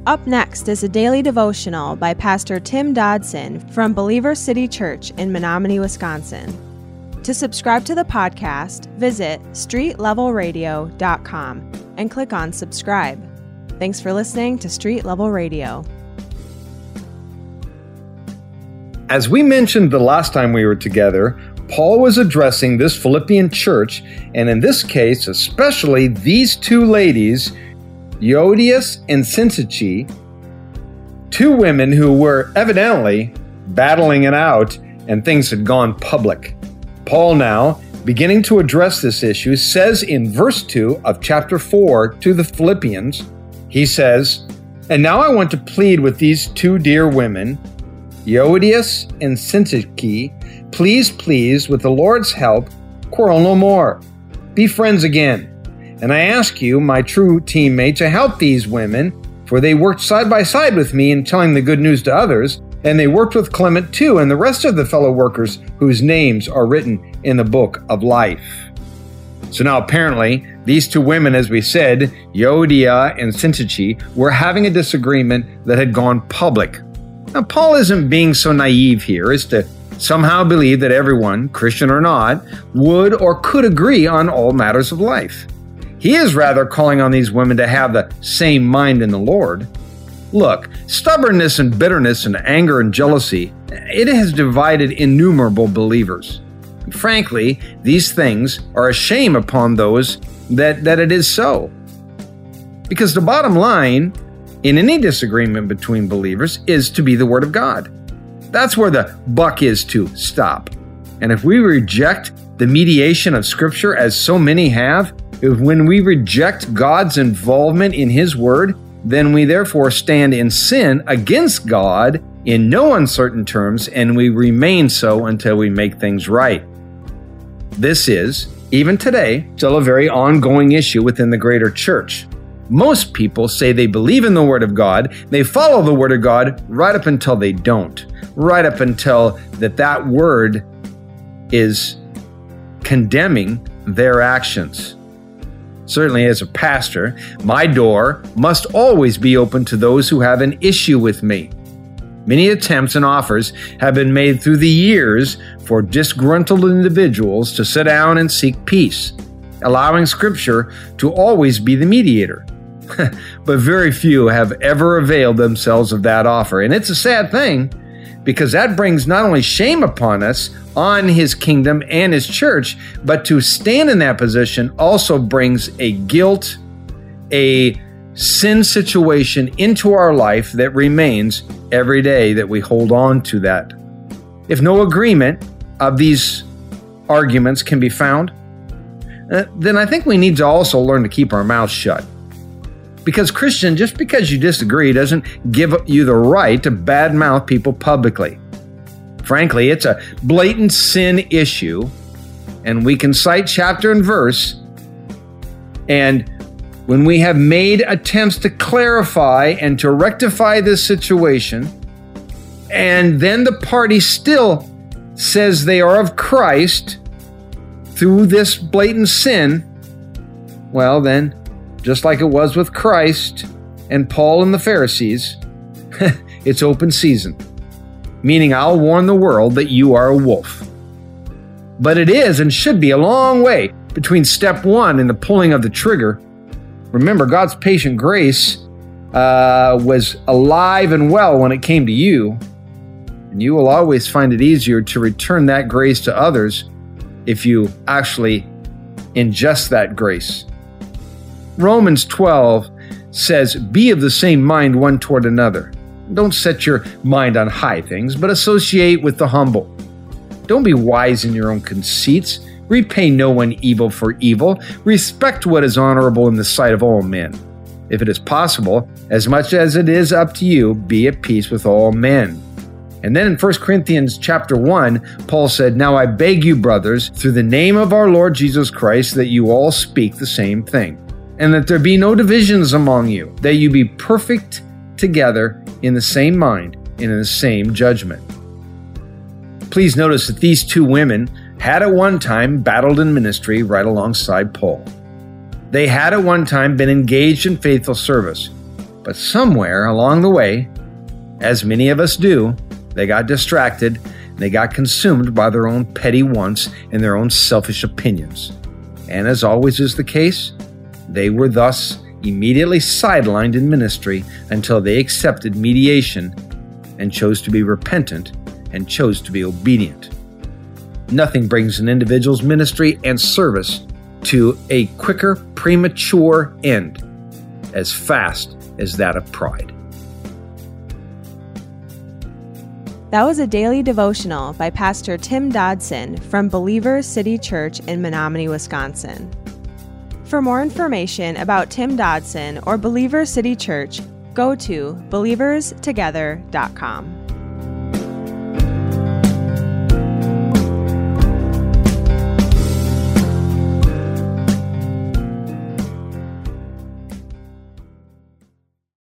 Up next is a daily devotional by Pastor Tim Dodson from Believer City Church in Menominee, Wisconsin. To subscribe to the podcast, visit streetlevelradio.com and click on subscribe. Thanks for listening to Street Level Radio. As we mentioned the last time we were together, Paul was addressing this Philippian church, and in this case, especially these two ladies, Euodias and Syntyche, two women who were evidently battling it out and things had gone public. Paul now, beginning to address this issue, says in verse 2 of chapter 4 to the Philippians, he says, "And now I want to plead with these two dear women, Euodias and Syntyche, please, with the Lord's help, quarrel no more. Be friends again. And I ask you, my true teammate, to help these women, for they worked side by side with me in telling the good news to others, and they worked with Clement too, and the rest of the fellow workers whose names are written in the book of life." So now apparently, these two women, as we said, Euodia and Syntyche, were having a disagreement that had gone public. Now, Paul isn't being so naive here as to somehow believe that everyone, Christian or not, would or could agree on all matters of life. He is rather calling on these women to have the same mind in the Lord. Look, stubbornness and bitterness and anger and jealousy, it has divided innumerable believers. And frankly, these things are a shame upon those that it is so. Because the bottom line in any disagreement between believers is to be the Word of God. That's where the buck is to stop. And if we reject the mediation of Scripture, as so many have, when we reject God's involvement in His Word, then we therefore stand in sin against God in no uncertain terms, and we remain so until we make things right. This is, even today, still a very ongoing issue within the greater church. Most people say they believe in the Word of God, they follow the Word of God right up until they don't, right up until that Word is condemning their actions. Certainly as a pastor, my door must always be open to those who have an issue with me. Many attempts and offers have been made through the years for disgruntled individuals to sit down and seek peace, allowing Scripture to always be the mediator. But very few have ever availed themselves of that offer. And it's a sad thing, because that brings not only shame upon us, on His kingdom and His church, but to stand in that position also brings a guilt, a sin situation into our life that remains every day that we hold on to that. If no agreement of these arguments can be found, then I think we need to also learn to keep our mouths shut. Because Christian, just because you disagree doesn't give you the right to badmouth people publicly. Frankly, it's a blatant sin issue, and we can cite chapter and verse, and when we have made attempts to clarify and to rectify this situation, and then the party still says they are of Christ through this blatant sin, well then, just like it was with Christ and Paul and the Pharisees, it's open season. Meaning I'll warn the world that you are a wolf. But it is and should be a long way between step one and the pulling of the trigger. Remember, God's patient grace was alive and well when it came to you, and you will always find it easier to return that grace to others if you actually ingest that grace. Romans 12 says, "Be of the same mind one toward another. Don't set your mind on high things, but associate with the humble. Don't be wise in your own conceits. Repay no one evil for evil. Respect what is honorable in the sight of all men. If it is possible, as much as it is up to you, be at peace with all men." And then in 1 Corinthians chapter 1, Paul said, "Now I beg you, brothers, through the name of our Lord Jesus Christ, that you all speak the same thing, and that there be no divisions among you, that you be perfect together in the same mind and in the same judgment." Please notice that these two women had at one time battled in ministry right alongside Paul. They had at one time been engaged in faithful service, But somewhere along the way, as many of us do, they got distracted and they got consumed by their own petty wants and their own selfish opinions. And as always is the case, they were thus immediately sidelined in ministry until they accepted mediation and chose to be repentant and chose to be obedient. Nothing brings an individual's ministry and service to a quicker, premature end as fast as that of pride. That was a daily devotional by Pastor Tim Dodson from Believer City Church in Menominee, Wisconsin. For more information about Tim Dodson or Believer City Church, go to believerstogether.com.